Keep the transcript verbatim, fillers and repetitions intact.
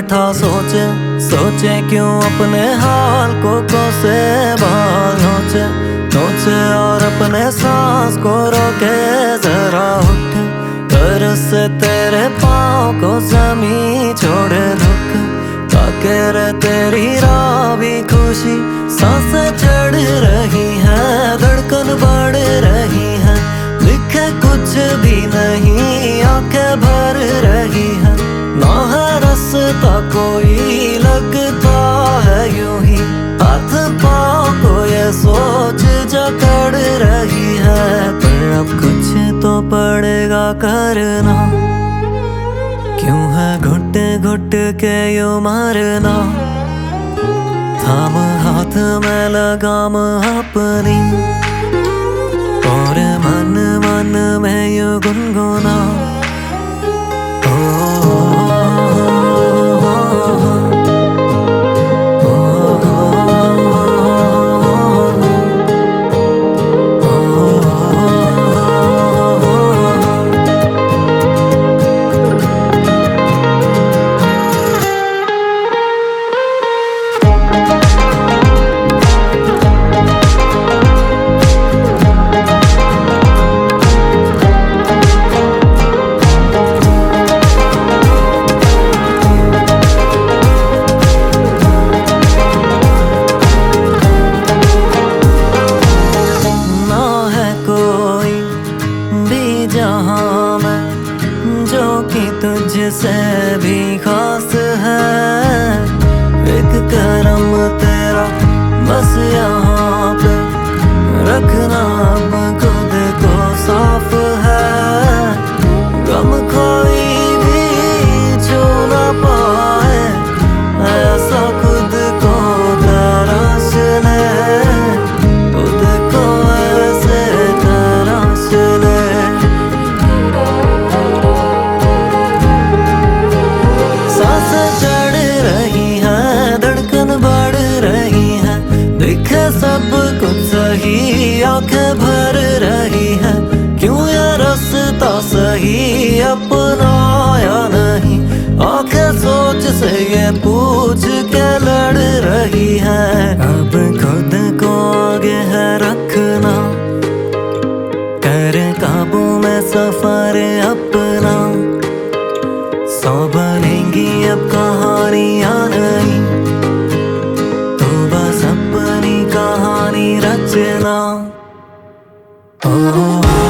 था सोचे सोचे क्यों अपने हाल को कोसे बाल नोचे नोचे और अपने सांस को रोके जरा उठ घर से तेरे पाँव को जमी छोड़े दुख ताके रे तेरी राह भी खुशी सांसें चढ़ रही है धड़कन बढ़ रही है लिखे कुछ भी नहीं आंखें भर रही है ना है रास्ता कोई लगता है यूं ही हाथ पाँव को ये सोच जकड़ रही है पर अब कुछ तो पड़ेगा करना क्यों है घुट घुट के यूं मारना थाम हाथ में लगाम अपनी और मन मन में यूं गुनगुना जहाँ मैं जो कि तुझसे भी खास है एक करम तेरा बस यहाँ पे रखना अब खुद को साफ है गम कोई भी छू ना पाए ऐसा खुद को तराश ले खुद को ऐसे तराश ले सब कुछ सही आंखें भर रही है क्यों ये रास्ता सही अपनाया नहीं आंखें सोच से ये पूछ के लड़ रही है अब खुद को आगे है रखना कर काबू में सफर अपना सौ बनेंगी अब कहानियां नहीं कहानी रचना।